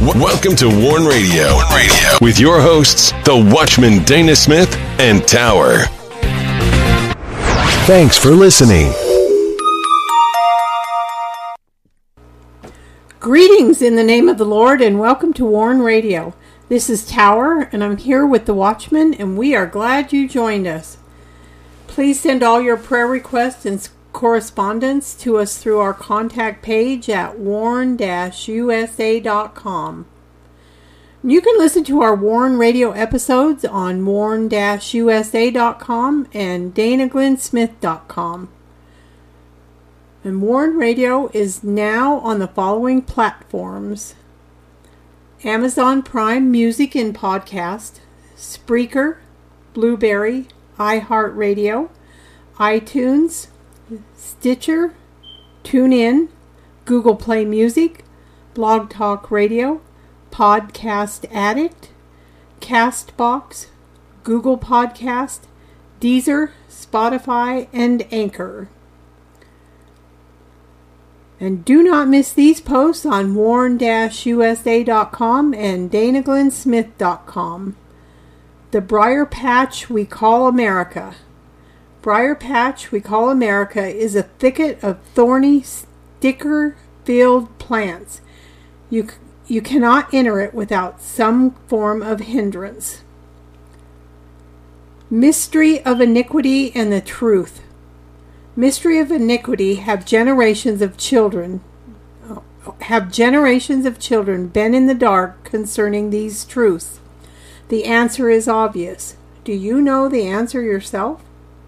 Welcome to Warn Radio. With your hosts, the Watchman Dana Smith and Tower. Thanks for listening. Greetings in the name of the Lord and welcome to Warn Radio. This is Tower and I'm here with the Watchman and we are glad you joined us. Please send all your prayer requests and correspondence to us through our contact page at warn-usa.com. You can listen to our Warn Radio episodes on warn-usa.com and danaglennsmith.com. And Warn Radio is now on the following platforms: Amazon Prime Music and Podcast, Spreaker, Blueberry, iHeartRadio, iTunes, Stitcher, TuneIn, Google Play Music, Blog Talk Radio, Podcast Addict, Castbox, Google Podcast, Deezer, Spotify, and Anchor. And do not miss these posts on warn-usa.com and danaglennsmith.com. The Briar Patch We Call America. Briar Patch We Call America is a thicket of thorny, sticker-filled plants. You cannot enter it without some form of hindrance. Mystery of Iniquity and the Truth. Mystery of iniquity have generations of children been in the dark concerning these truths? The answer is obvious. Do you know the answer yourself?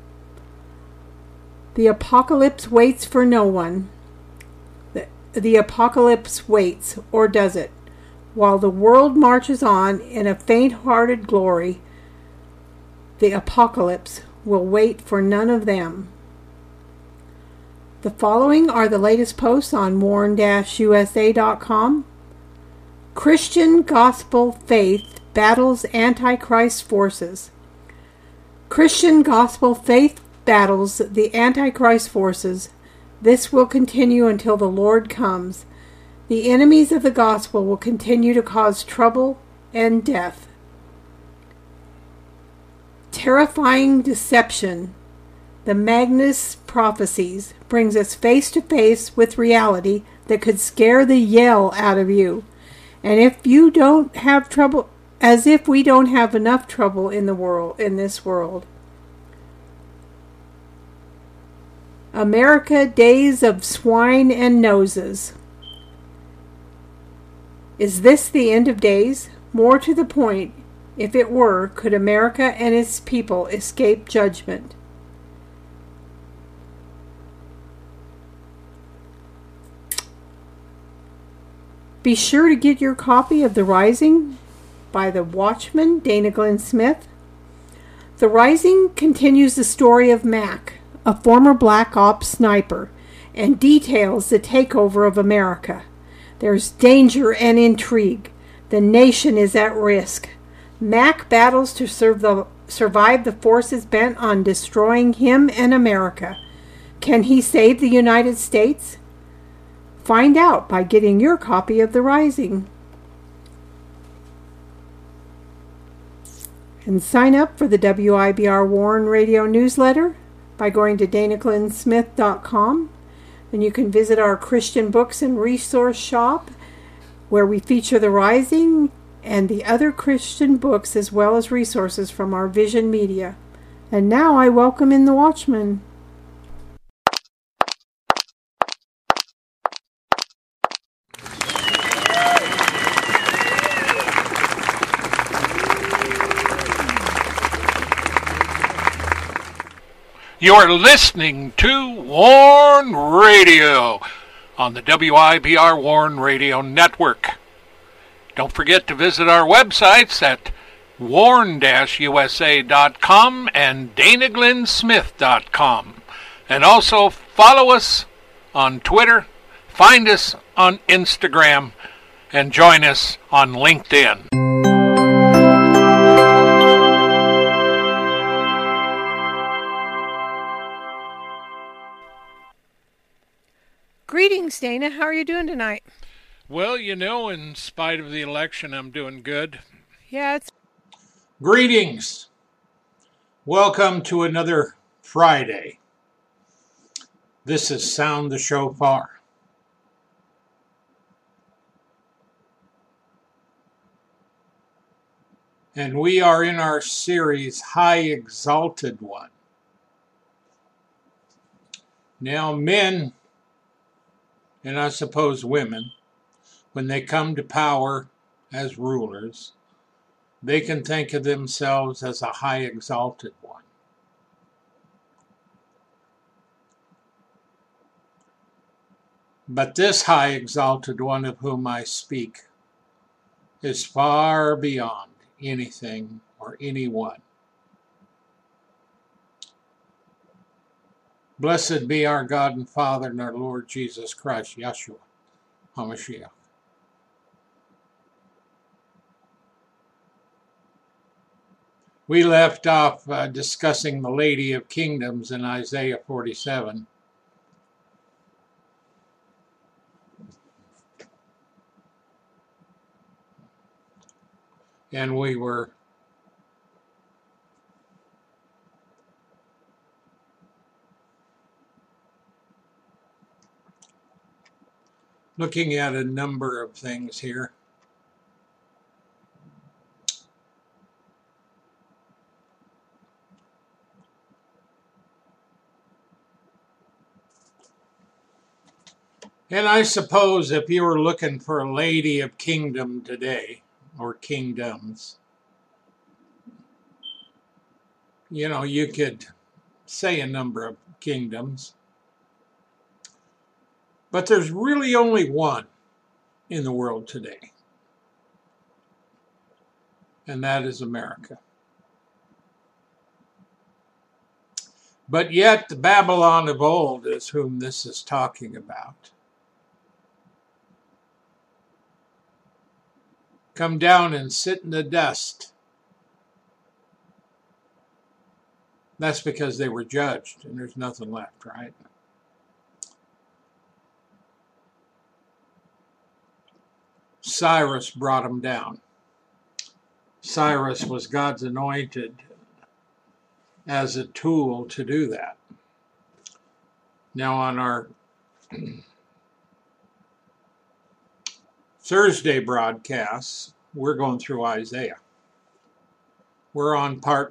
The apocalypse waits for no one. The apocalypse waits, or does it? While the world marches on in a faint-hearted glory, the apocalypse will wait for none of them. The following are the latest posts on warn-usa.com. Christian Gospel Faith battles Antichrist forces. Christian Gospel Faith battles the Antichrist forces. This will continue until the Lord comes. The enemies of the gospel will continue to cause trouble and death. Terrifying deception. The Magnus Prophecies brings us face to face with reality that could scare the yell out of you. And if you don't have trouble, as if we don't have enough trouble in this world. America, Days of Swine and Noses. Is this the end of days? More to the point, if it were, could America and its people escape judgment? Be sure to get your copy of The Rising by the Watchman, Dana Glenn Smith. The Rising continues the story of Mac, a former Black Ops sniper, and details the takeover of America. There's danger and intrigue. The nation is at risk. Mac battles to survive the forces bent on destroying him and America. Can he save the United States? Find out by getting your copy of The Rising. And sign up for the WIBR Warn Radio newsletter by going to danaglennsmith.com. And you can visit our Christian books and resource shop where we feature The Rising and the other Christian books as well as resources from our Vision Media. And now I welcome in the Watchman. You're listening to Warn Radio on the WIBR Warn Radio Network. Don't forget to visit our websites at warn-usa.com and danaglennsmith.com. And also follow us on Twitter, find us on Instagram, and join us on LinkedIn. Greetings, Dana. How are you doing tonight? Well, in spite of the election, I'm doing good. Yeah, it's Greetings. Welcome to another Friday. This is Sound the Shofar. And we are in our series, High Exalted One. Now, men, and I suppose women, when they come to power as rulers, they can think of themselves as a high exalted one. But this high exalted one of whom I speak is far beyond anything or anyone. Blessed be our God and Father and our Lord Jesus Christ, Yeshua HaMashiach. We left off discussing the Lady of Kingdoms in Isaiah 47. And we were looking at a number of things here. And I suppose if you were looking for a Lady of Kingdom today, or kingdoms, you could say a number of kingdoms. But there's really only one in the world today. And that is America. But yet the Babylon of old is whom this is talking about. Come down and sit in the dust. That's because they were judged and there's nothing left, right? Cyrus brought them down. Cyrus was God's anointed as a tool to do that. Now on our Thursday broadcasts, we're going through Isaiah. We're on part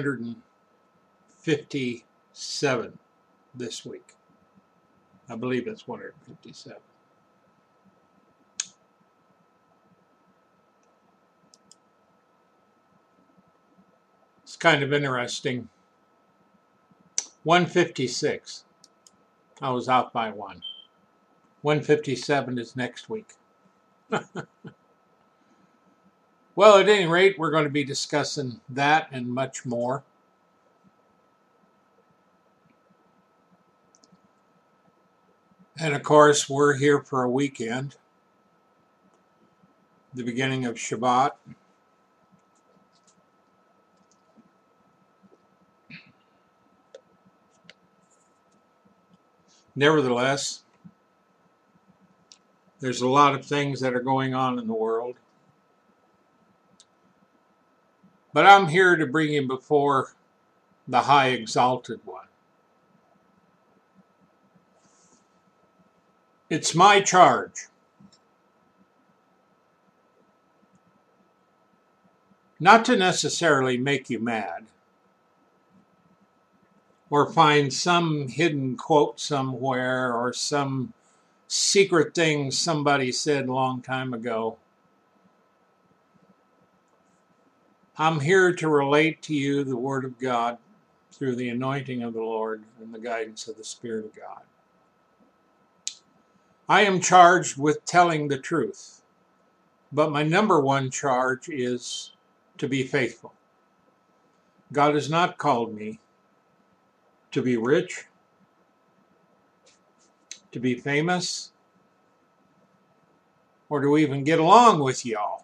157 this week. I believe it's 157. It's kind of interesting. 156. I was off by one. 157 is next week. Well, at any rate, we're going to be discussing that and much more. And of course, we're here for a weekend, the beginning of Shabbat. Nevertheless, there's a lot of things that are going on in the world. But I'm here to bring you before the high exalted one. It's my charge not to necessarily make you mad or find some hidden quote somewhere or some secret thing somebody said a long time ago. I'm here to relate to you the Word of God through the anointing of the Lord and the guidance of the Spirit of God. I am charged with telling the truth, but my number one charge is to be faithful. God has not called me to be rich, to be famous, or to even get along with y'all.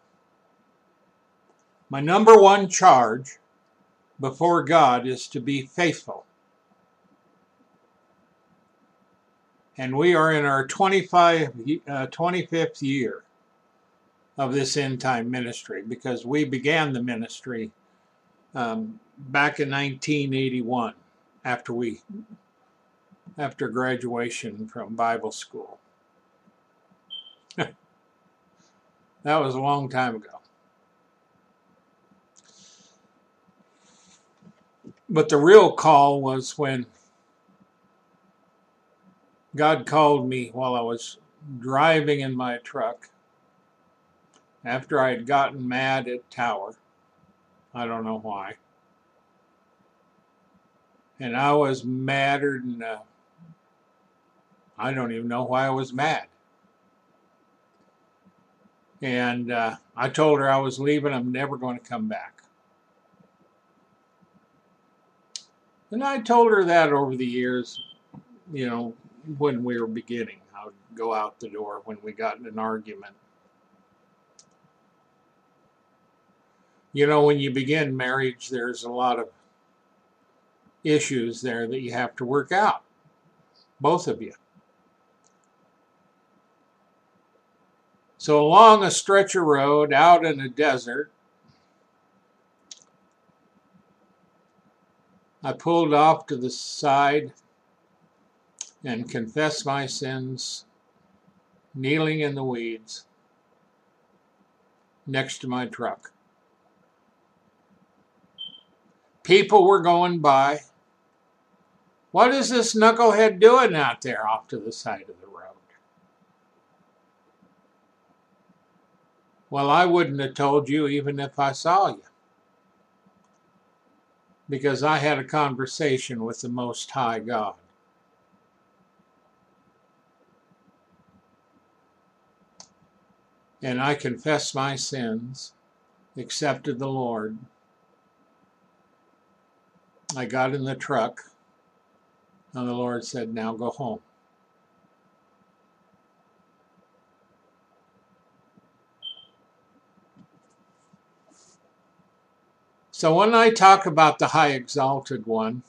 My number one charge before God is to be faithful And we are in our 25th year of this end time ministry, because we began the ministry back in 1981 after graduation from Bible school. That was a long time ago. But the real call was when God called me while I was driving in my truck after I had gotten mad at Tower. I don't know why. And I was madder than, I don't even know why I was mad. And I told her I was leaving. I'm never going to come back. And I told her that over the years, you know, when we were beginning. I would go out the door when we got in an argument. You know, when you begin marriage, there's a lot of issues there that you have to work out, both of you. So along a stretch of road out in a desert, I pulled off to the side and confessed my sins, kneeling in the weeds next to my truck. People were going by. What is this knucklehead doing out there off to the side of the road? Well, I wouldn't have told you even if I saw you, because I had a conversation with the Most High God. And I confessed my sins, accepted the Lord. I got in the truck, and the Lord said, now go home. So when I talk about the high exalted one,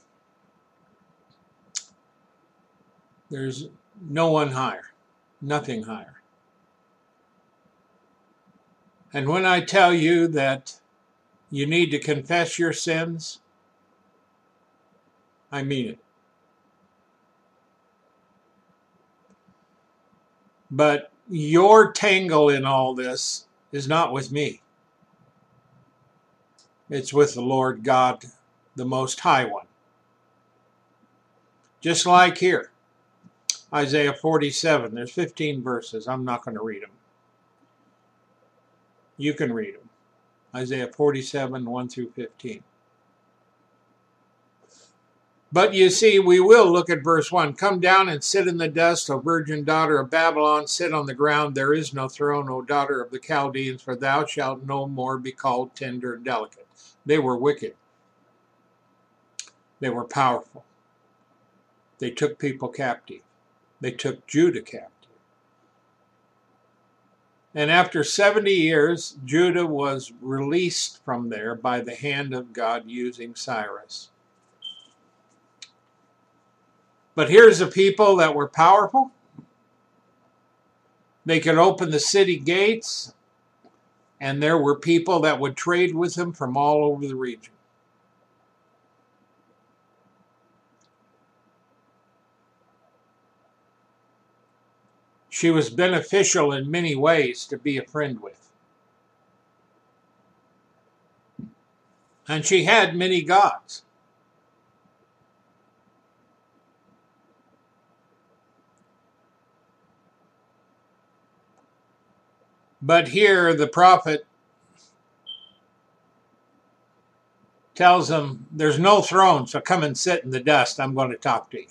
there's no one higher, nothing higher. And when I tell you that you need to confess your sins, I mean it. But your tangle in all this is not with me. It's with the Lord God, the Most High One. Just like here, Isaiah 47, there's 15 verses. I'm not going to read them. You can read them. Isaiah 47, 1 through 15. But you see, we will look at verse 1. Come down and sit in the dust, O virgin daughter of Babylon. Sit on the ground. There is no throne, O daughter of the Chaldeans, for thou shalt no more be called tender and delicate. They were wicked. They were powerful. They took people captive. They took Judah captive. And after 70 years, Judah was released from there by the hand of God using Cyrus. But here's a people that were powerful. They could open the city gates, and there were people that would trade with them from all over the region. She was beneficial in many ways to be a friend with. And she had many gods. But here the prophet tells them, there's no throne, so come and sit in the dust. I'm going to talk to you.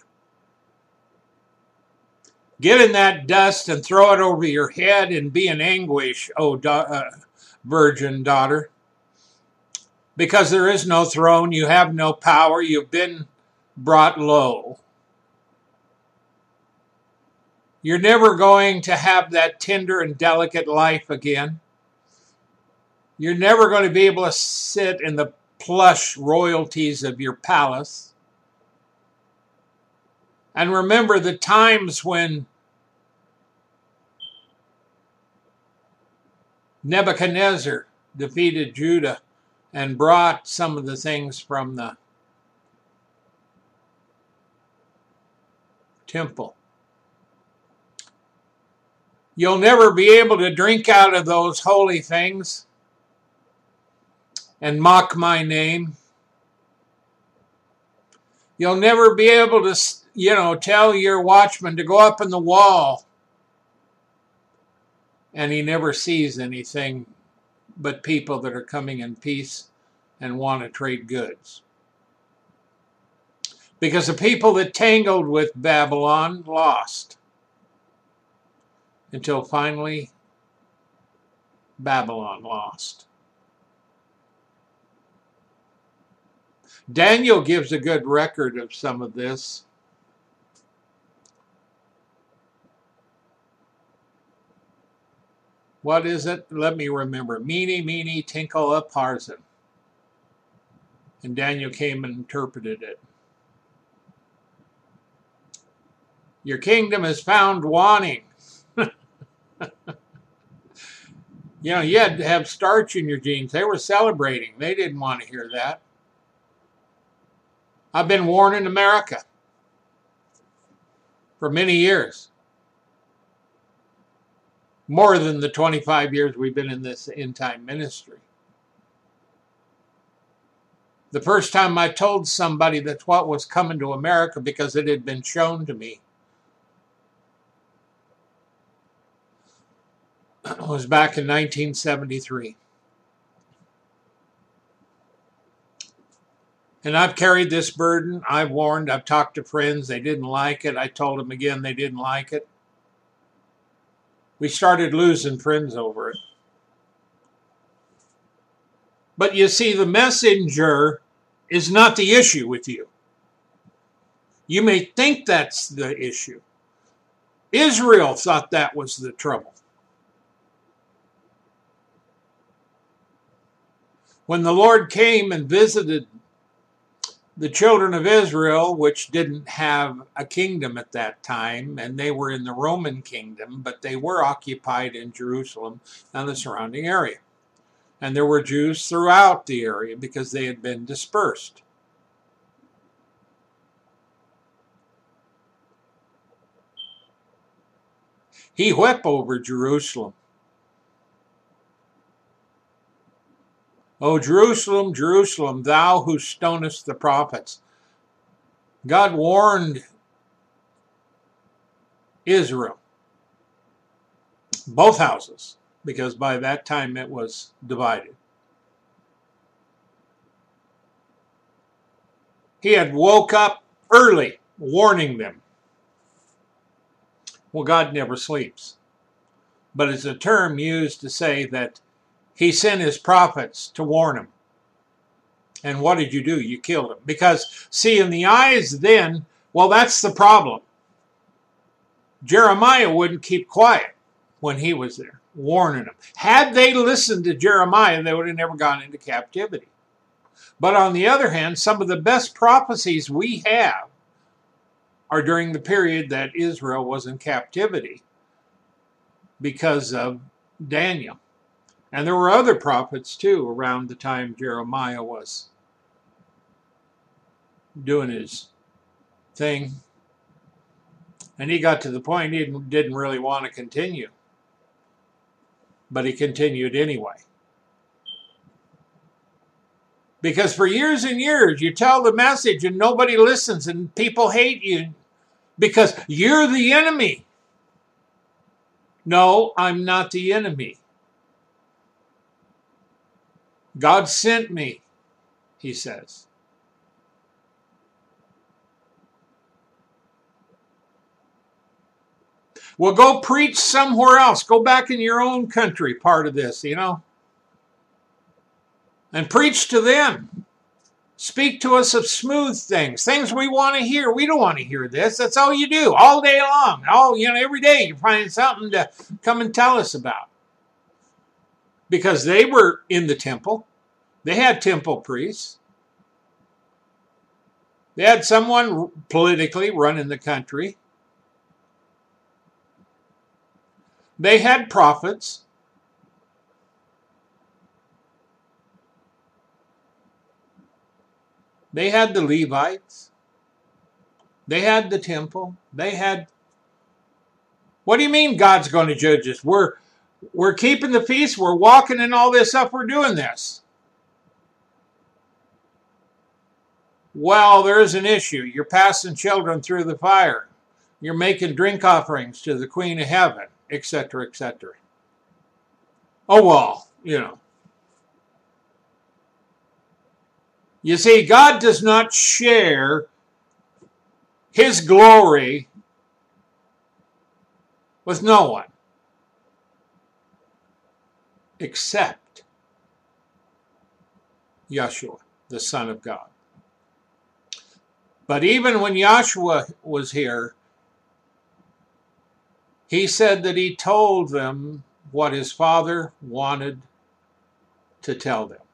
Get in that dust and throw it over your head and be in anguish, O virgin daughter. Because there is no throne, you have no power, you've been brought low. You're never going to have that tender and delicate life again. You're never going to be able to sit in the plush royalties of your palace. And remember the times when Nebuchadnezzar defeated Judah and brought some of the things from the temple. You'll never be able to drink out of those holy things and mock my name. You'll never be able to, tell your watchman to go up in the wall and he never sees anything but people that are coming in peace and want to trade goods. Because the people that tangled with Babylon lost. Until finally, Babylon lost. Daniel gives a good record of some of this. What is it? Let me remember. Mene, mene, tekel, upharsin. And Daniel came and interpreted it. Your kingdom is found wanting. You had to have starch in your jeans. They were celebrating. They didn't want to hear that. I've been warning America for many years. More than the 25 years we've been in this end-time ministry. The first time I told somebody that's what was coming to America because it had been shown to me was back in 1973. And I've carried this burden. I've warned. I've talked to friends. They didn't like it. I told them again they didn't like it. We started losing friends over it. But you see, the messenger is not the issue with you. You may think that's the issue. Israel thought that was the trouble. When the Lord came and visited the children of Israel, which didn't have a kingdom at that time, and they were in the Roman kingdom, but they were occupied in Jerusalem and the surrounding area. And there were Jews throughout the area because they had been dispersed. He wept over Jerusalem. O Jerusalem, Jerusalem, thou who stonest the prophets. God warned Israel, both houses, because by that time it was divided. He had woke up early, warning them. Well, God never sleeps. But it's a term used to say that he sent his prophets to warn them. And what did you do? You killed them. Because, see, in the eyes then, well, that's the problem. Jeremiah wouldn't keep quiet when he was there, warning them. Had they listened to Jeremiah, they would have never gone into captivity. But on the other hand, some of the best prophecies we have are during the period that Israel was in captivity because of Daniel. And there were other prophets, too, around the time Jeremiah was doing his thing. And he got to the point he didn't really want to continue. But he continued anyway. Because for years and years, you tell the message and nobody listens and people hate you because you're the enemy. No, I'm not the enemy. God sent me, he says. Well, go preach somewhere else. Go back in your own country, part of this, and preach to them. Speak to us of smooth things, things we want to hear. We don't want to hear this. That's all you do, all day long. Every day you find something to come and tell us about. Because they were in the temple. They had temple priests. They had someone politically running the country. They had prophets. They had the Levites. They had the temple. They had... What do you mean God's going to judge us? We're keeping the feast. We're walking in all this up. We're doing this. Well, there is an issue. You're passing children through the fire. You're making drink offerings to the Queen of Heaven, etc., etc. Oh, well, you know. You see, God does not share his glory with no one except Yeshua, the Son of God. But even when Yeshua was here, he said that he told them what his Father wanted to tell them.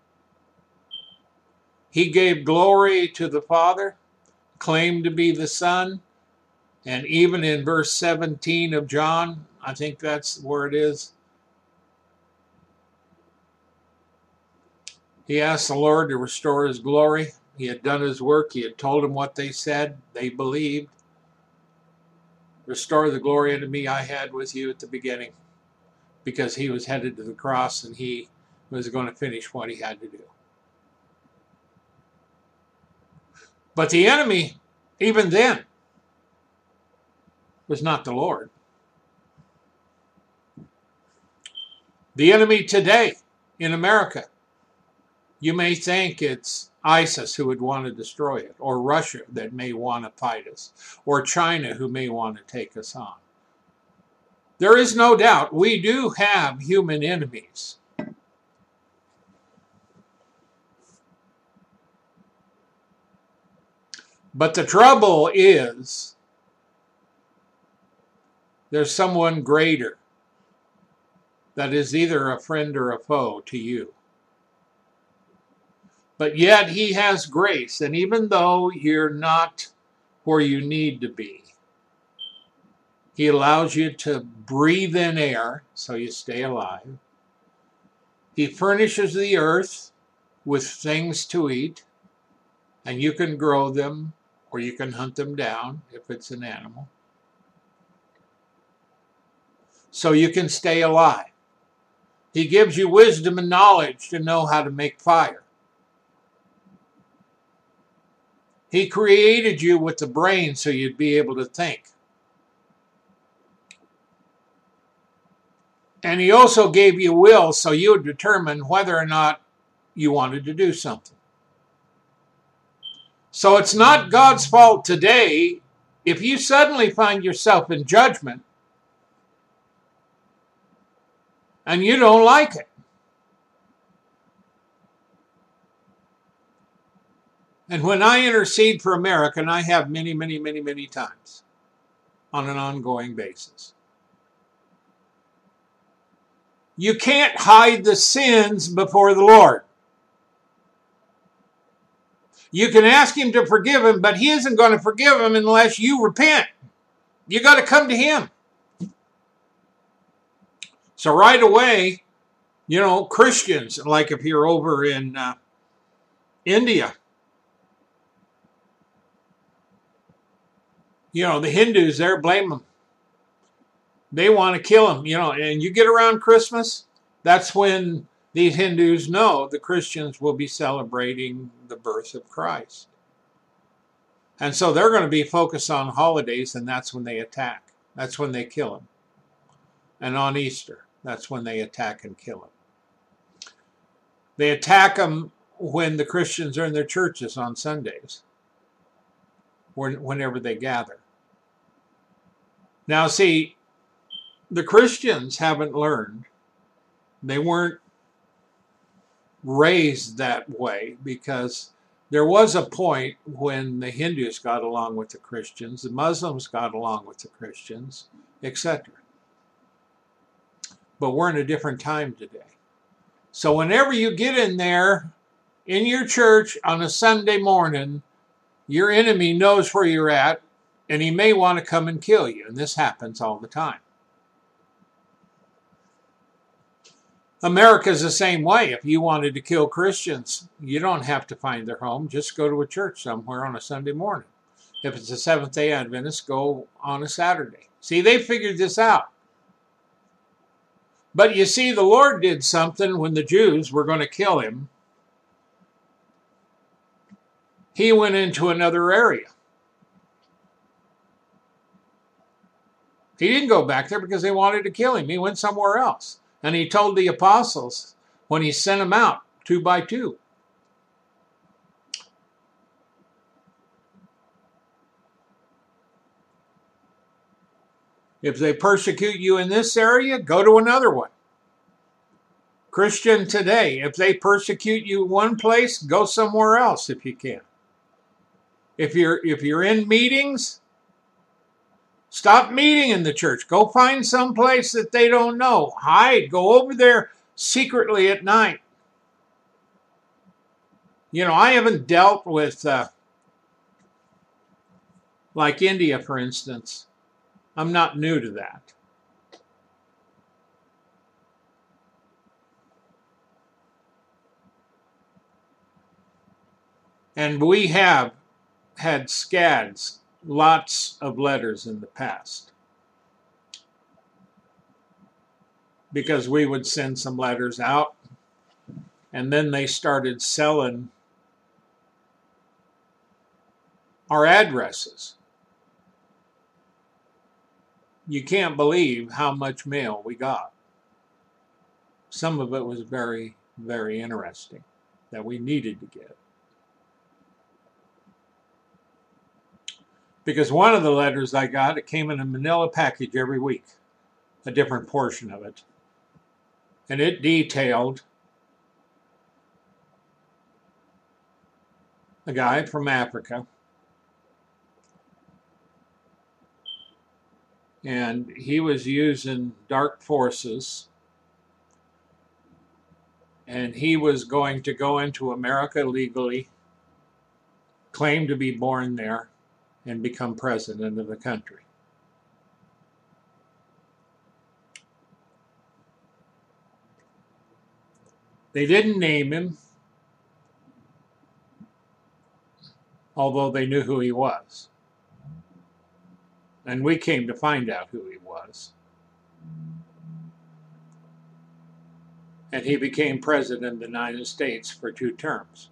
He gave glory to the Father, claimed to be the Son, and even in verse 17 of John, I think that's where it is, he asked the Lord to restore his glory. He had done his work. He had told them what they said. They believed. Restore the glory unto me I had with you at the beginning, because he was headed to the cross and he was going to finish what he had to do. But the enemy, even then, was not the Lord. The enemy today in America, you may think it's ISIS who would want to destroy it, or Russia that may want to fight us, or China who may want to take us on. There is no doubt we do have human enemies. But the trouble is, there's someone greater that is either a friend or a foe to you. But yet he has grace, and even though you're not where you need to be, he allows you to breathe in air so you stay alive. He furnishes the earth with things to eat, and you can grow them or you can hunt them down if it's an animal, so you can stay alive. He gives you wisdom and knowledge to know how to make fire. He created you with the brain so you'd be able to think. And he also gave you will so you would determine whether or not you wanted to do something. So it's not God's fault today if you suddenly find yourself in judgment and you don't like it. And when I intercede for America, and I have many, many, many, many times on an ongoing basis, you can't hide the sins before the Lord. You can ask him to forgive him, but he isn't going to forgive him unless you repent. You got to come to him. So right away, you know, Christians, like if you're over in India, you know, the Hindus there, blame them. They want to kill them, you know, and you get around Christmas, that's when these Hindus know the Christians will be celebrating the birth of Christ. And so they're going to be focused on holidays, and that's when they attack. That's when they kill them. And on Easter, that's when they attack and kill them. They attack them when the Christians are in their churches on Sundays, whenever they gather. Now, see, the Christians haven't learned. They weren't raised that way, because there was a point when the Hindus got along with the Christians, the Muslims got along with the Christians, etc. But we're in a different time today. So whenever you get in there in your church on a Sunday morning your enemy knows where you're at, and he may want to come and kill you. And this happens all the time. America's the same way. If you wanted to kill Christians, you don't have to find their home. Just go to a church somewhere on a Sunday morning. If it's a Seventh-day Adventist, go on a Saturday. See, they figured this out. But you see, the Lord did something when the Jews were going to kill him. He went into another area. He didn't go back there because they wanted to kill him. He went somewhere else. And he told the apostles when he sent them out 2 by 2. If they persecute you in this area, go to another one. Christian today, if they persecute you one place, go somewhere else if you can. If you're in meetings, stop meeting in the church. Go find some place that they don't know. Hide. Go over there secretly at night. You know, I haven't dealt with, like India, for instance. I'm not new to that. And we have had scads, lots of letters in the past. Because we would send some letters out, and then they started selling our addresses. You can't believe how much mail we got. Some of it was very, very interesting that we needed to get. Because one of the letters I got, it came in a manila package every week, a different portion of it. And it detailed a guy from Africa. And he was using dark forces. And he was going to go into America legally, claim to be born there, and become president of the country. They didn't name him, although they knew who he was. And we came to find out who he was. And he became president of the United States for 2 terms.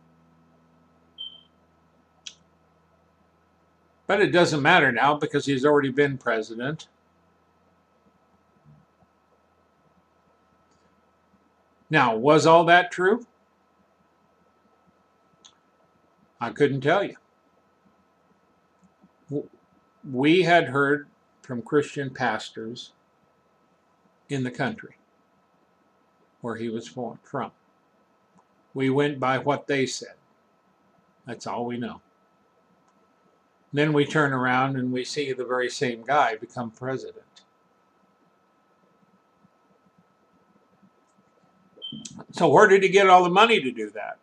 But it doesn't matter now because he's already been president. Now, was all that true? I couldn't tell you. We had heard from Christian pastors in the country where he was from. We went by what they said. That's all we know. Then we turn around and we see the very same guy become president. So where did he get all the money to do that?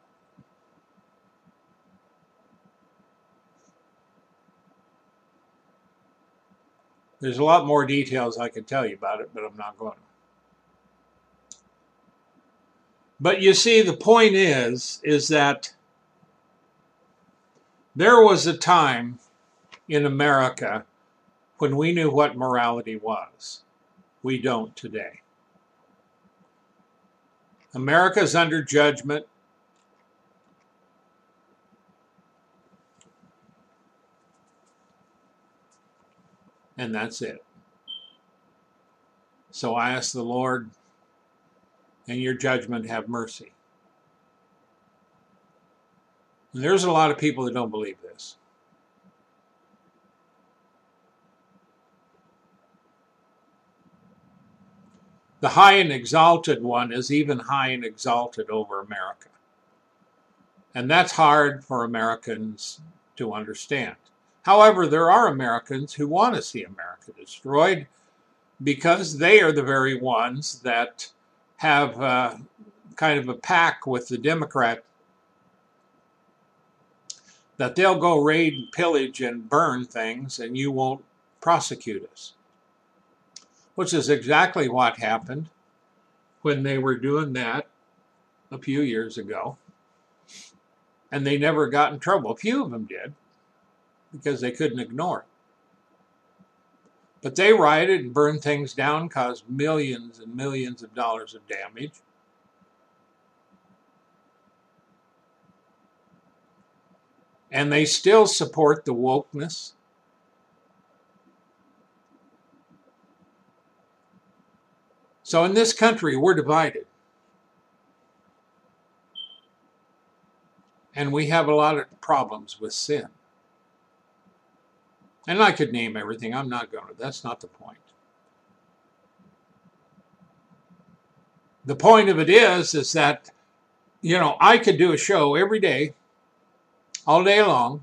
There's a lot more details I could tell you about it, but I'm not going to. But you see, the point is that there was a time in America when we knew what morality was. We don't today. America's under judgment. And that's it. So I ask the Lord, in your judgment, have mercy. And there's a lot of people that don't believe this. The high and exalted one is even high and exalted over America. And that's hard for Americans to understand. However, there are Americans who want to see America destroyed because they are the very ones that have kind of a pact with the Democrat that they'll go raid and pillage and burn things and you won't prosecute us. Which is exactly what happened when they were doing that a few years ago. And they never got in trouble. A few of them did, because they couldn't ignore it. But they rioted and burned things down, caused millions and millions of dollars of damage. And they still support the wokeness. So in this country, we're divided. And we have a lot of problems with sin. And I could name everything. I'm not going to. That's not the point. The point of it is that, I could do a show every day, all day long,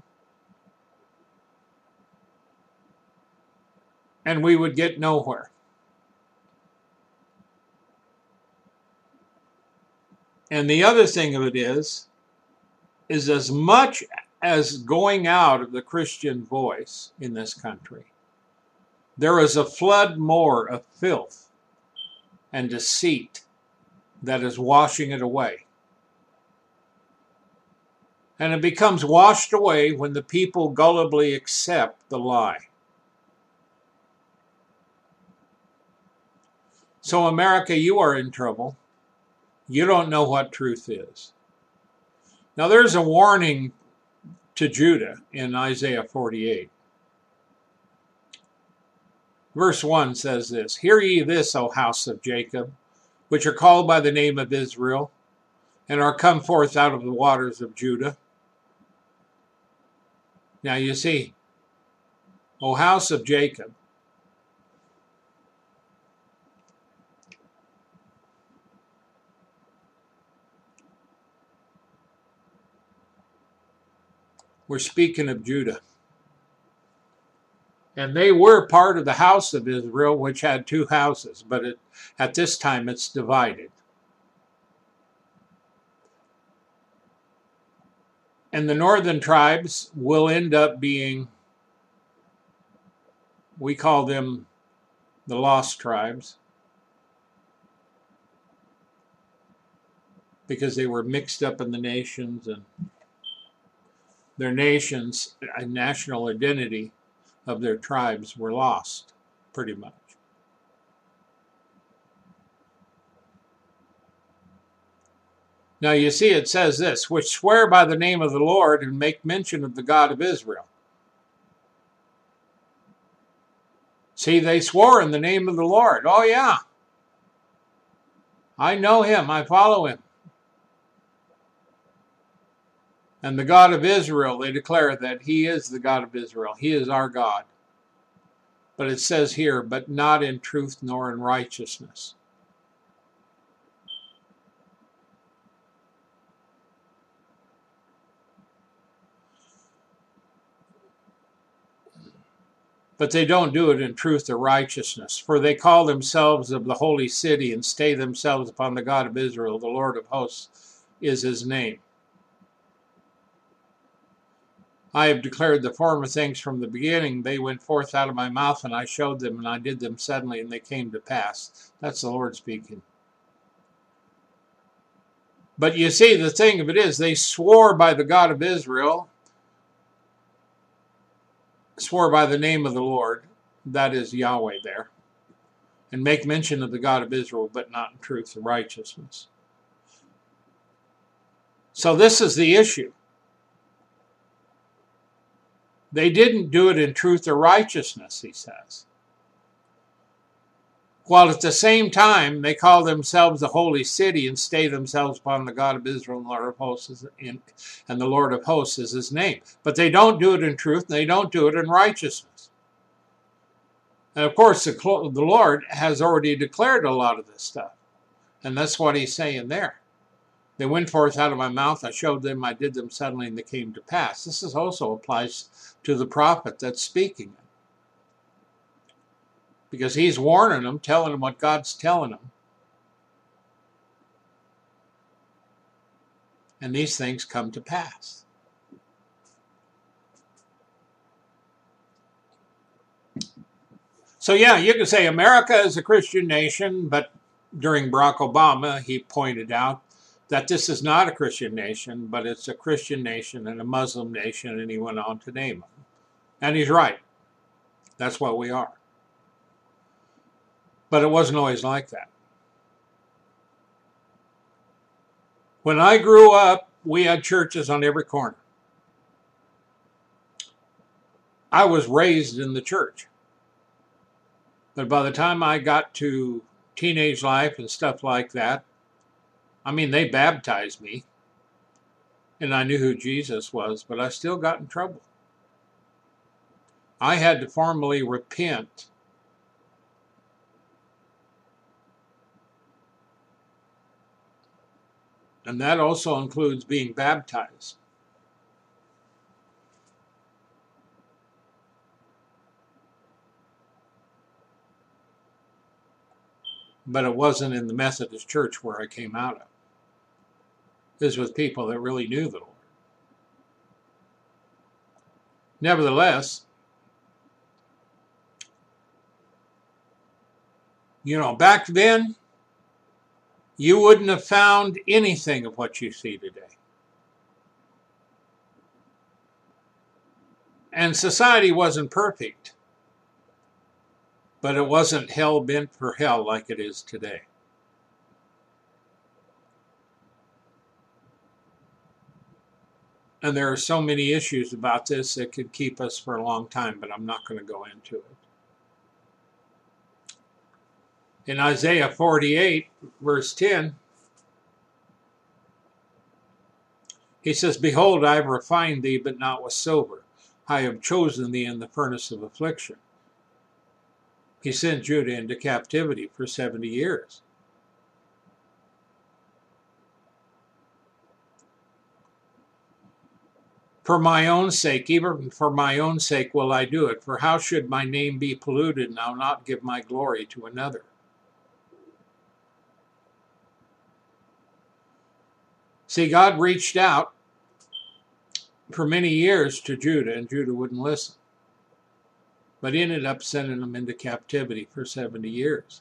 and we would get nowhere. And the other thing of it is as much as going out of the Christian voice in this country, there is a flood more of filth and deceit that is washing it away. And it becomes washed away when the people gullibly accept the lie. So America, you are in trouble. You don't know what truth is. Now there's a warning to Judah in Isaiah 48. Verse 1 says this, "Hear ye this, O house of Jacob, which are called by the name of Israel, and are come forth out of the waters of Judah." Now you see, O house of Jacob, we're speaking of Judah. And they were part of the house of Israel, which had two houses, but at this time it's divided. And the northern tribes will end up being, we call them the lost tribes, because they were mixed up in the nations, and their nations and national identity of their tribes were lost, pretty much. Now you see it says this, "which swear by the name of the Lord and make mention of the God of Israel." See, they swore in the name of the Lord. Oh yeah, I know him, I follow him. And the God of Israel, they declare that he is the God of Israel. He is our God. But it says here, but not in truth nor in righteousness. But they don't do it in truth or righteousness. For they call themselves of the holy city and stay themselves upon the God of Israel. The Lord of hosts is his name. I have declared the former things from the beginning. They went forth out of my mouth, and I showed them, and I did them suddenly, and they came to pass. That's the Lord speaking. But you see, the thing of it is, they swore by the God of Israel, swore by the name of the Lord, that is Yahweh there, and make mention of the God of Israel, but not in truth or righteousness. So this is the issue. They didn't do it in truth or righteousness, he says. While at the same time, they call themselves the holy city and stay themselves upon the God of Israel and the Lord of hosts, and the Lord of hosts is his name. But they don't do it in truth, and they don't do it in righteousness. And of course, the Lord has already declared a lot of this stuff. And that's what he's saying there. They went forth out of my mouth, I showed them, I did them suddenly, and they came to pass. This also applies to the prophet that's speaking. Because he's warning them, telling them what God's telling them. And these things come to pass. So yeah, you can say America is a Christian nation, but during Barack Obama, he pointed out that this is not a Christian nation, but it's a Christian nation and a Muslim nation, and he went on to name them. And he's right. That's what we are. But it wasn't always like that. When I grew up, we had churches on every corner. I was raised in the church. But by the time I got to teenage life and stuff like that, I mean, they baptized me, and I knew who Jesus was, but I still got in trouble. I had to formally repent. And that also includes being baptized. But it wasn't in the Methodist church where I came out of. This was people that really knew the Lord. Nevertheless, back then, you wouldn't have found anything of what you see today. And society wasn't perfect, but it wasn't hell-bent for hell like it is today. And there are so many issues about this that could keep us for a long time, but I'm not going to go into it. In Isaiah 48, verse 10, he says, "Behold, I have refined thee, but not with silver. I have chosen thee in the furnace of affliction." He sent Judah into captivity for 70 years. For my own sake, even for my own sake will I do it. For how should my name be polluted, and I'll not give my glory to another? See, God reached out for many years to Judah, and Judah wouldn't listen. But he ended up sending them into captivity for 70 years.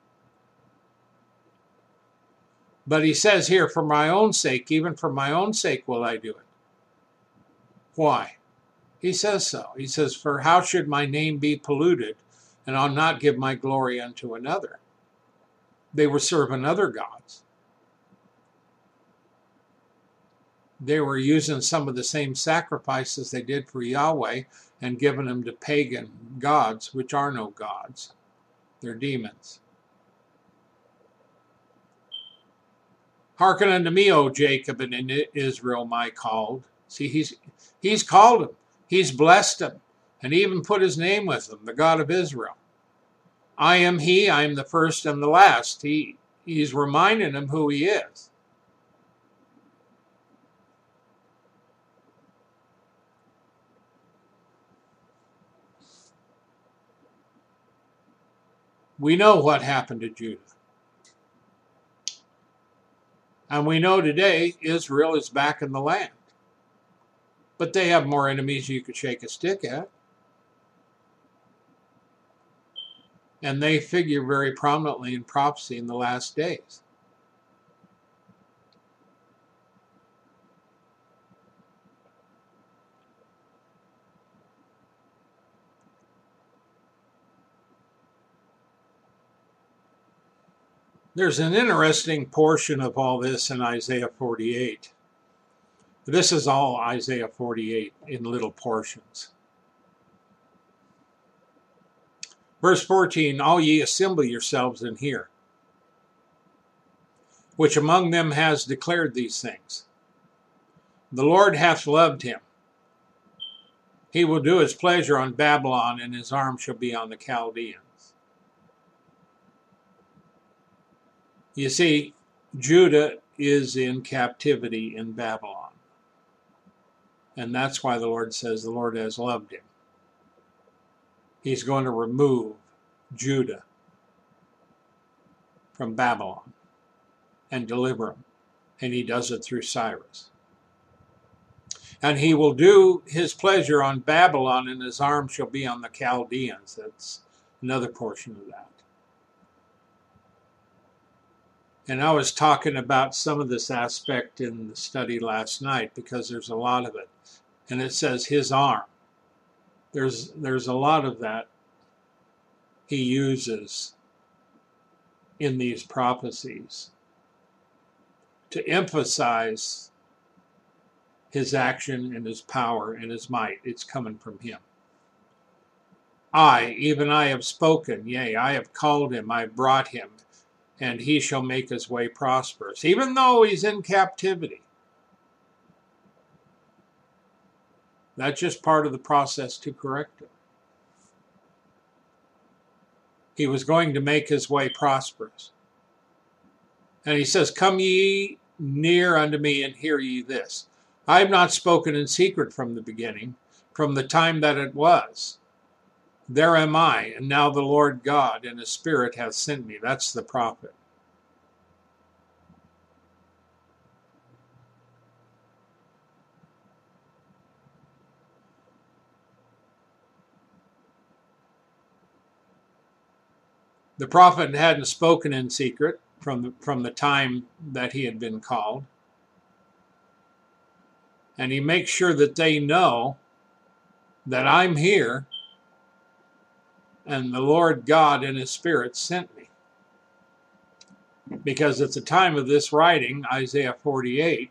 But he says here, for my own sake, even for my own sake will I do it. Why? He says so. He says, for how should my name be polluted, and I'll not give my glory unto another? They were serving other gods. They were using some of the same sacrifices they did for Yahweh and giving them to pagan gods, which are no gods. They're demons. Hearken unto me, O Jacob, and in Israel my called. See, he's called them. He's blessed them. And even put his name with them, the God of Israel. I am he, I am the first and the last. He's reminding them who he is. We know what happened to Judah. And we know today Israel is back in the land. But they have more enemies you could shake a stick at. And they figure very prominently in prophecy in the last days. There's an interesting portion of all this in Isaiah 48. This is all Isaiah 48 in little portions. Verse 14, all ye assemble yourselves and hear, which among them has declared these things. The Lord hath loved him. He will do his pleasure on Babylon, and his arm shall be on the Chaldeans. You see, Judah is in captivity in Babylon. And that's why the Lord says the Lord has loved him. He's going to remove Judah from Babylon and deliver him. And he does it through Cyrus. And he will do his pleasure on Babylon, and his arm shall be on the Chaldeans. That's another portion of that. And I was talking about some of this aspect in the study last night because there's a lot of it. And it says his arm. There's a lot of that he uses in these prophecies to emphasize his action and his power and his might. It's coming from him. Even I have spoken, yea, I have called him, I have brought him, and he shall make his way prosperous, even though he's in captivity. That's just part of the process to correct it. He was going to make his way prosperous. And he says, come ye near unto me and hear ye this. I have not spoken in secret from the beginning, from the time that it was. There am I, and now the Lord God in his Spirit hath sent me. That's the prophet. The prophet hadn't spoken in secret from the time that he had been called. And he makes sure that they know that I'm here and the Lord God in his Spirit sent me. Because at the time of this writing, Isaiah 48,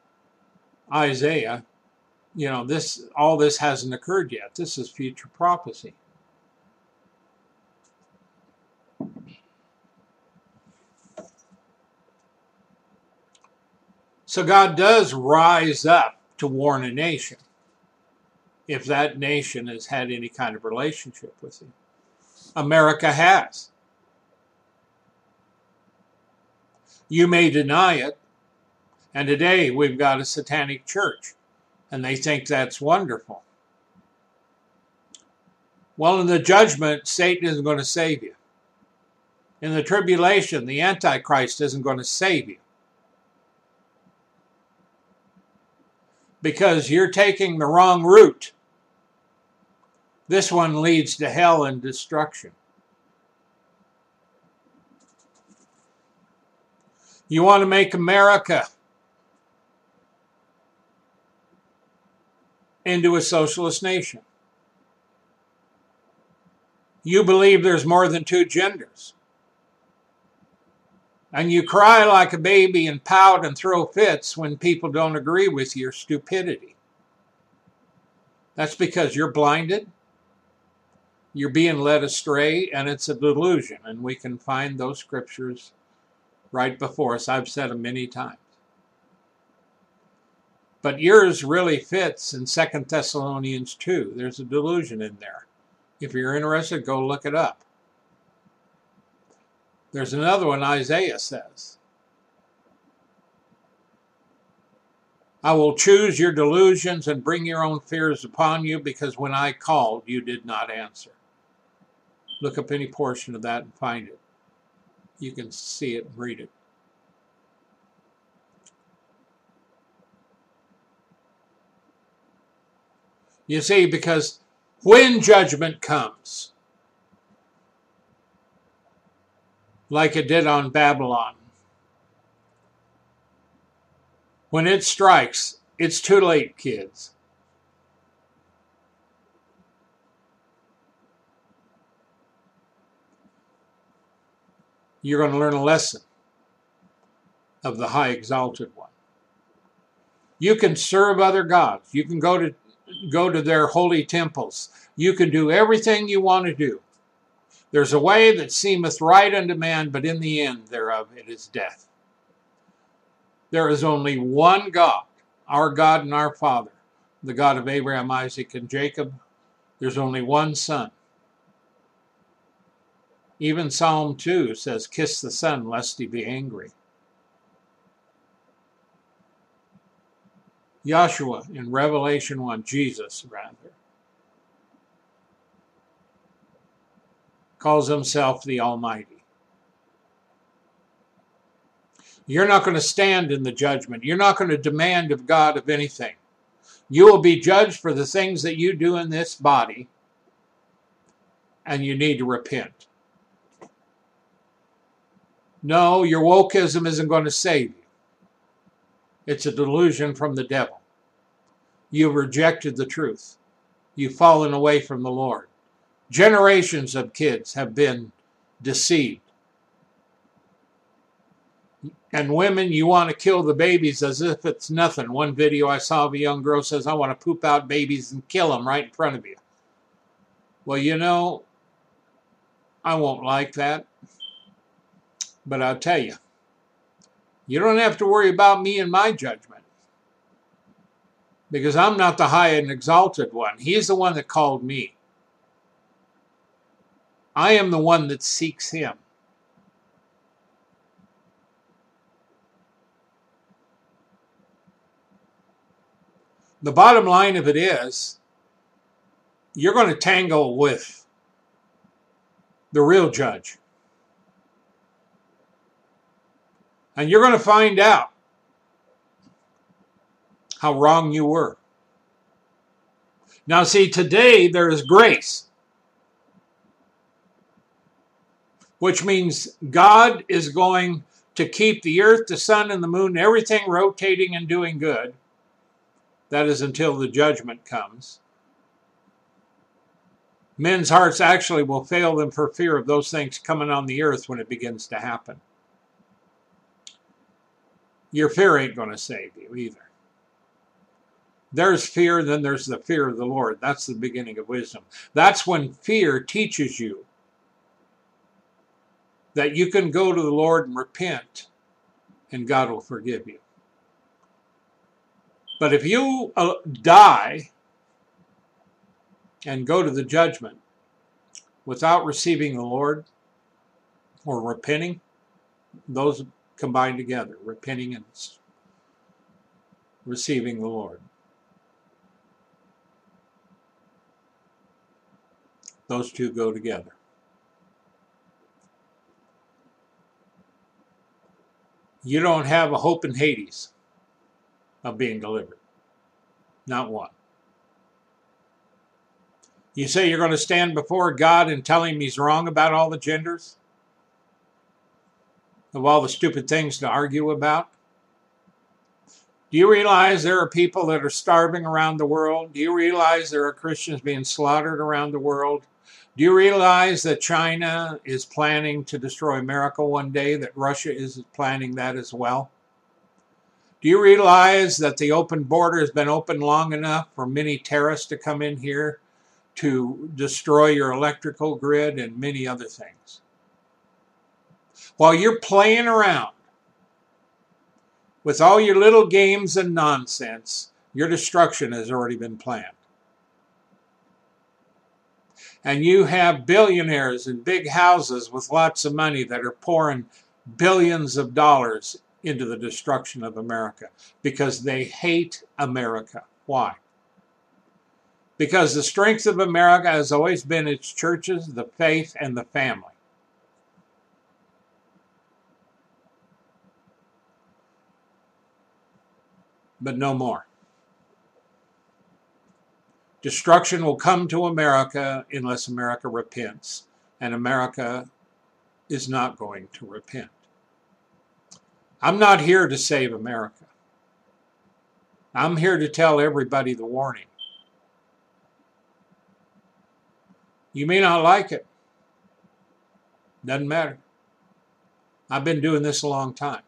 all this hasn't occurred yet. This is future prophecy. So God does rise up to warn a nation if that nation has had any kind of relationship with him. America has. You may deny it, and today we've got a satanic church, and they think that's wonderful. Well, in the judgment, Satan isn't going to save you. In the tribulation, the Antichrist isn't going to save you. Because you're taking the wrong route. This one leads to hell and destruction. You want to make America into a socialist nation. You believe there's more than two genders. And you cry like a baby and pout and throw fits when people don't agree with your stupidity. That's because you're blinded, you're being led astray, and it's a delusion. And we can find those scriptures right before us. I've said them many times. But yours really fits in 2 Thessalonians 2. There's a delusion in there. If you're interested, go look it up. There's another one Isaiah says. I will choose your delusions and bring your own fears upon you, because when I called, you did not answer. Look up any portion of that and find it. You can see it and read it. You see, because when judgment comes, like it did on Babylon, when it strikes, it's too late, kids. You're going to learn a lesson of the high exalted one. You can serve other gods. You can go to their holy temples. You can do everything you want to do. There's a way that seemeth right unto man, but in the end thereof it is death. There is only one God, our God and our Father, the God of Abraham, Isaac, and Jacob. There's only one Son. Even Psalm 2 says, kiss the Son, lest he be angry. Joshua in Revelation 1, Jesus rather, calls himself the Almighty. You're not going to stand in the judgment. You're not going to demand of God of anything. You will be judged for the things that you do in this body. and you need to repent. No, your wokeism isn't going to save you. It's a delusion from the devil. You've rejected the truth. You've fallen away from the Lord. Generations of kids have been deceived. And women, you want to kill the babies as if it's nothing. One video I saw of a young girl says, I want to poop out babies and kill them right in front of you. Well, you know, I won't like that. But I'll tell you, you don't have to worry about me and my judgment. Because I'm not the high and exalted one. He's the one that called me. I am the one that seeks him. The bottom line of it is, you're going to tangle with the real judge. And you're going to find out how wrong you were. Now see, today there is grace. Which means God is going to keep the earth, the sun, and the moon, everything rotating and doing good. That is until the judgment comes. Men's hearts actually will fail them for fear of those things coming on the earth when it begins to happen. Your fear ain't going to save you either. There's fear, then there's the fear of the Lord. That's the beginning of wisdom. That's when fear teaches you that you can go to the Lord and repent, and God will forgive you. But if you die and go to the judgment without receiving the Lord or repenting, those combine together, repenting and receiving the Lord. Those two go together. You don't have a hope in Hades of being delivered. Not one. You say you're going to stand before God and tell him he's wrong about all the genders? Of all the stupid things to argue about? Do you realize there are people that are starving around the world? Do you realize there are Christians being slaughtered around the world? Do you realize that China is planning to destroy America one day, that Russia is planning that as well? Do you realize that the open border has been open long enough for many terrorists to come in here to destroy your electrical grid and many other things? While you're playing around with all your little games and nonsense, your destruction has already been planned. And you have billionaires in big houses with lots of money that are pouring billions of dollars into the destruction of America because they hate America. Why? Because the strength of America has always been its churches, the faith, and the family. But no more. Destruction will come to America unless America repents. And America is not going to repent. I'm not here to save America. I'm here to tell everybody the warning. You may not like it. Doesn't matter. I've been doing this a long time.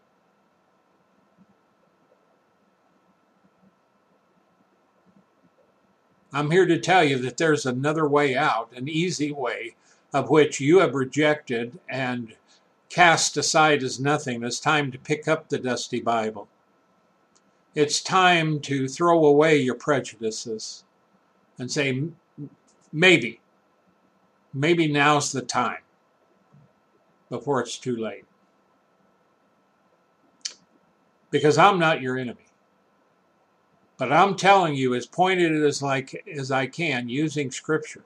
I'm here to tell you that there's another way out, an easy way, of which you have rejected and cast aside as nothing. It's time to pick up the dusty Bible. It's time to throw away your prejudices and say, maybe now's the time before it's too late. Because I'm not your enemy. But I'm telling you, as pointed as I can, using Scripture,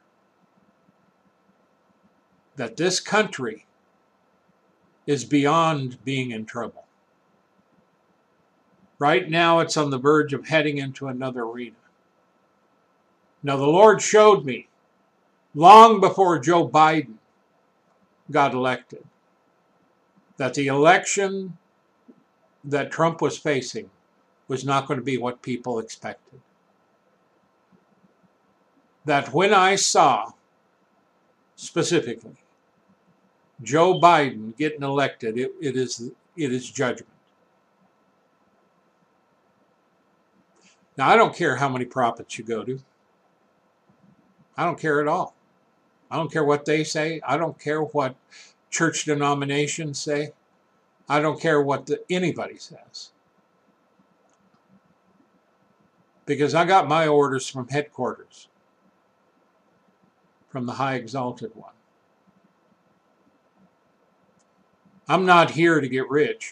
that this country is beyond being in trouble. Right now, it's on the verge of heading into another arena. Now, the Lord showed me long before Joe Biden got elected, that the election that Trump was facing was not going to be what people expected. That when I saw, specifically, Joe Biden getting elected, it is judgment. Now, I don't care how many prophets you go to. I don't care at all. I don't care what they say. I don't care what church denominations say. I don't care what anybody says. Because I got my orders from headquarters, from the High Exalted One. I'm not here to get rich.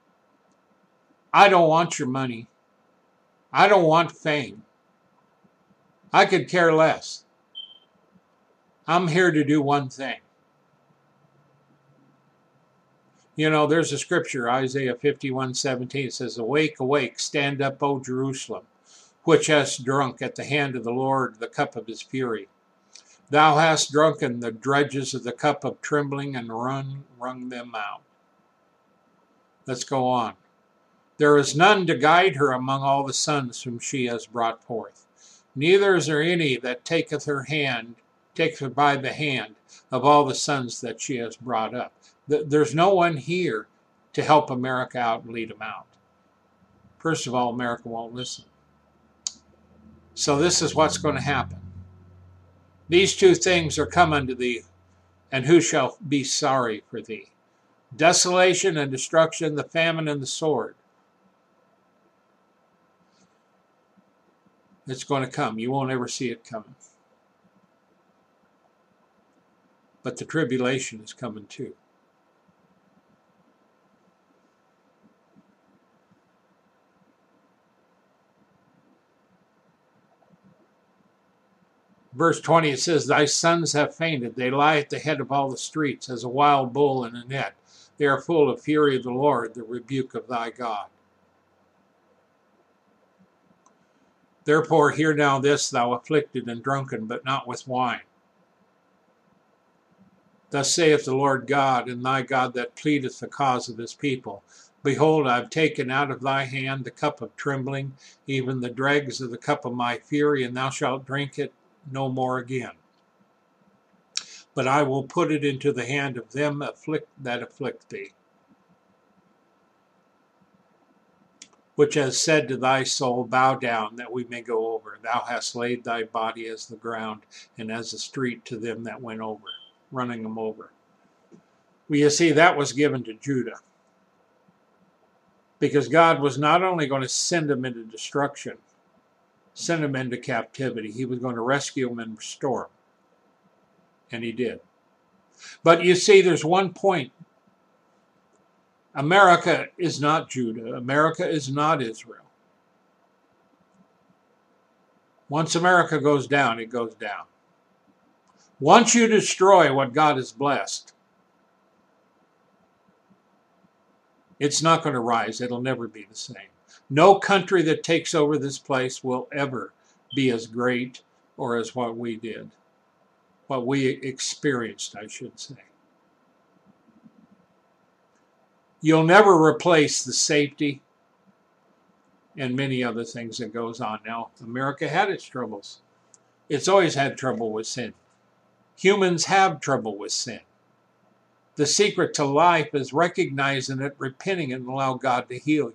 I don't want your money. I don't want fame. I could care less. I'm here to do one thing. You know, there's a scripture, Isaiah 51:17, says, "Awake, awake, stand up, O Jerusalem, which hast drunk at the hand of the Lord the cup of his fury. Thou hast drunken the dregs of the cup of trembling and wrung them out." Let's go on. "There is none to guide her among all the sons whom she has brought forth. Neither is there any that taketh her by the hand of all the sons that she has brought up." There's no one here to help America out and lead them out. First of all, America won't listen. So this is what's going to happen. These two things are come unto thee, and who shall be sorry for thee? Desolation and destruction, the famine and the sword. It's going to come. You won't ever see it coming. But the tribulation is coming too. Verse 20, it says, "Thy sons have fainted. They lie at the head of all the streets as a wild bull in a net. They are full of fury of the Lord, the rebuke of thy God. Therefore hear now this, thou afflicted and drunken, but not with wine. Thus saith the Lord God, and thy God that pleadeth the cause of his people. Behold, I have taken out of thy hand the cup of trembling, even the dregs of the cup of my fury, and thou shalt drink it no more again. But I will put it into the hand of them that afflict thee, which has said to thy soul, Bow down, that we may go over. Thou hast laid thy body as the ground, and as a street to them that went over, running them over." Well, you see, that was given to Judah, because God was not only going to send them into destruction, send them into captivity, he was going to rescue them and restore them. And he did. But you see, there's one point. America is not Judah. America is not Israel. Once America goes down, it goes down. Once you destroy what God has blessed, it's not going to rise. It'll never be the same. No country that takes over this place will ever be as great or as what we did. What we experienced, I should say. You'll never replace the safety and many other things that goes on. Now, America had its troubles. It's always had trouble with sin. Humans have trouble with sin. The secret to life is recognizing it, repenting, and allow God to heal you.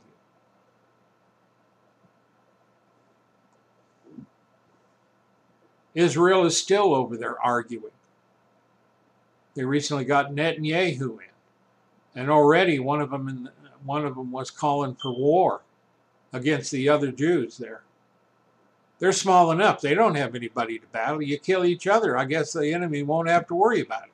Israel is still over there arguing. They recently got Netanyahu in, and already one of them was calling for war against the other Jews there. They're small enough. They don't have anybody to battle. You kill each other. I guess the enemy won't have to worry about it.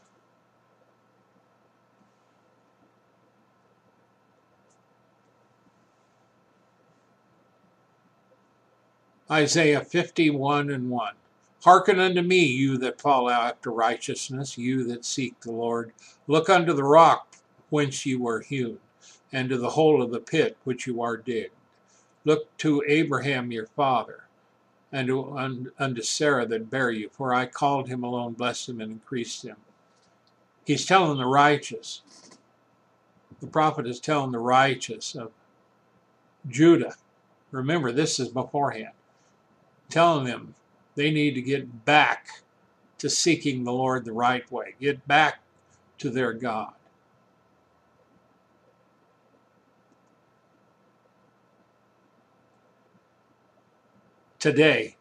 Isaiah 51:1. Hearken unto me, you that follow after righteousness, you that seek the Lord. Look unto the rock whence you were hewn, and to the hole of the pit which you are digged. Look to Abraham your father, and unto Sarah that bare you, for I called him alone, blessed him, and increased him. He's telling the righteous. The prophet is telling the righteous of Judah. Remember, this is beforehand. Telling them they need to get back to seeking the Lord the right way. Get back to their God. Today,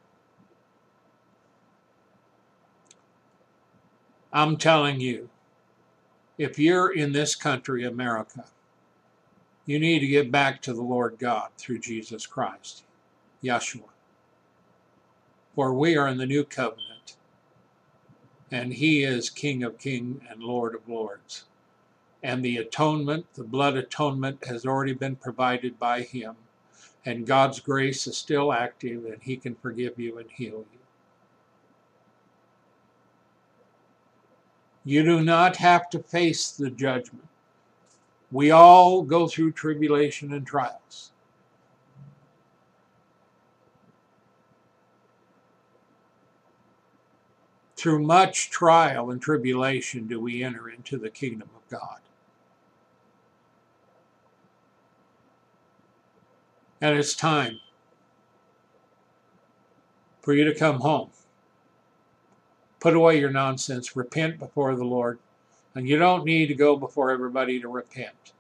I'm telling you, if you're in this country, America, you need to get back to the Lord God through Jesus Christ, Yeshua. For we are in the new covenant, and he is King of kings and Lord of lords. And the atonement, the blood atonement, has already been provided by him. And God's grace is still active, and he can forgive you and heal you. You do not have to face the judgment. We all go through tribulation and trials. Through much trial and tribulation do we enter into the kingdom of God. And it's time for you to come home. Put away your nonsense. Repent before the Lord. And you don't need to go before everybody to repent.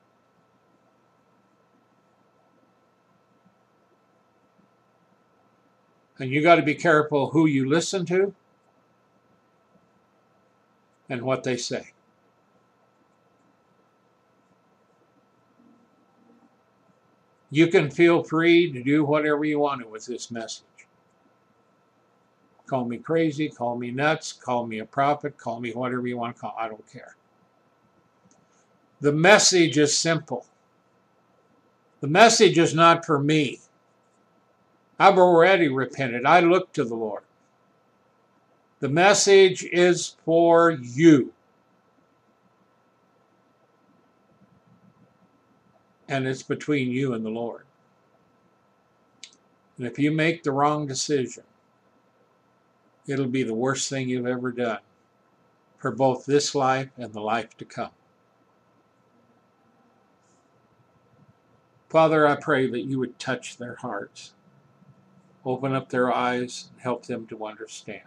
And you got to be careful who you listen to and what they say. You can feel free to do whatever you want to with this message. Call me crazy, call me nuts, call me a prophet, call me whatever you want to call. I don't care. The message is simple. The message is not for me. I've already repented. I look to the Lord. The message is for you. And it's between you and the Lord. And if you make the wrong decision, it'll be the worst thing you've ever done for both this life and the life to come. Father, I pray that you would touch their hearts, open up their eyes, and help them to understand.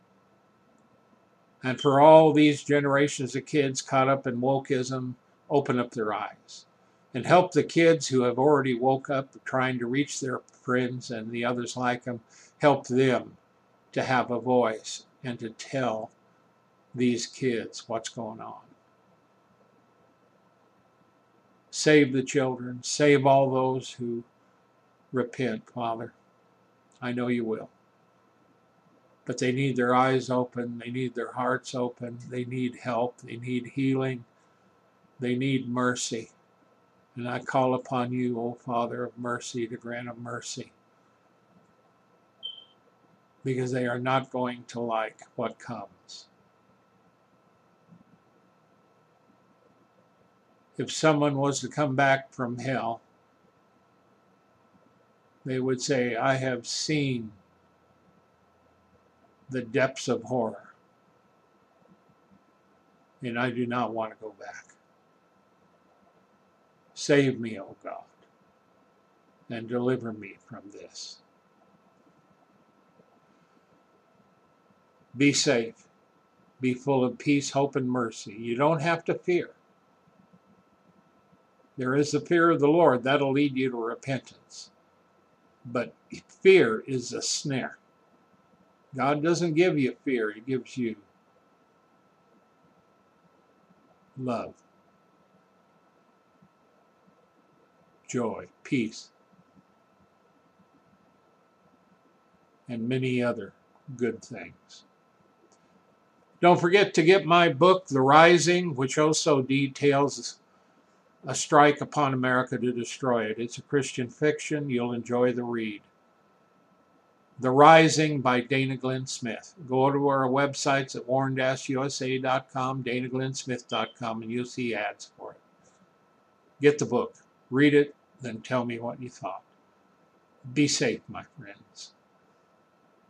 And for all these generations of kids caught up in wokeism, open up their eyes. And help the kids who have already woke up trying to reach their friends and the others like them, help them to have a voice and to tell these kids what's going on. Save the children. Save all those who repent, Father. I know you will. But they need their eyes open. They need their hearts open. They need help. They need healing. They need mercy. And I call upon you, O Father of mercy, to grant them mercy. Because they are not going to like what comes. If someone was to come back from hell, they would say, I have seen the depths of horror, and I do not want to go back. Save me, O God, and deliver me from this. Be safe. Be full of peace, hope, and mercy. You don't have to fear. There is the fear of the Lord. That'll lead you to repentance. But fear is a snare. God doesn't give you fear. He gives you love, joy, peace, and many other good things. Don't forget to get my book, The Rising, which also details a strike upon America to destroy it. It's a Christian fiction. You'll enjoy the read. The Rising by Dana Glenn Smith. Go to our websites at warren-usa.com, danaglennsmith.com, and you'll see ads for it. Get the book. Read it, then tell me what you thought. Be safe, my friends.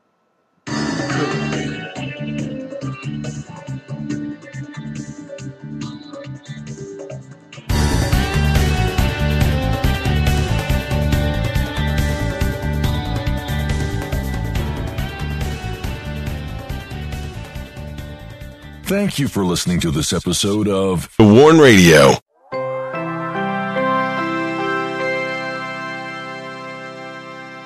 Thank you for listening to this episode of The Warn Radio.